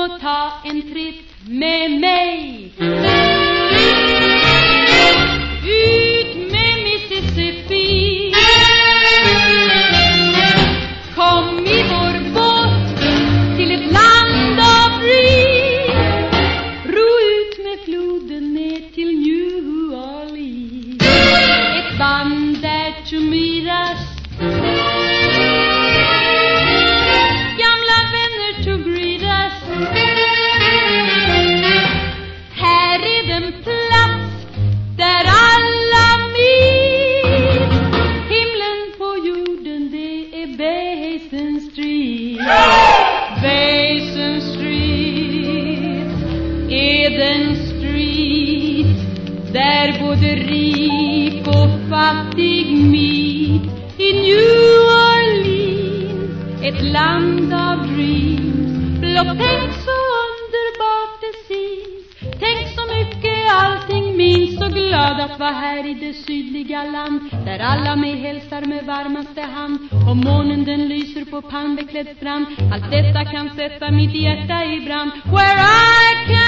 och ta en tripp med mig. Ut med Mississippi. Kom i vår båt till ett land av fri. Ro ut med floden ner till New Orleans. Ett band där to meet us. Gamla vänner to greet us. Här är den plats där alla meet. Himlen på jorden, det är Basin Street. Basin Street är den street där både rik och fattig meet. I New Orleans, ett land av dreams. Blott tänk så underbart det syns. Tänk så mycket allting minns. Så glad att vara här i det sydliga land, där alla mig hälsar med varmaste hand. Och månen den lyser på palmbeklädd strand. Allt detta kan sätta mitt hjärta i brand. Where I can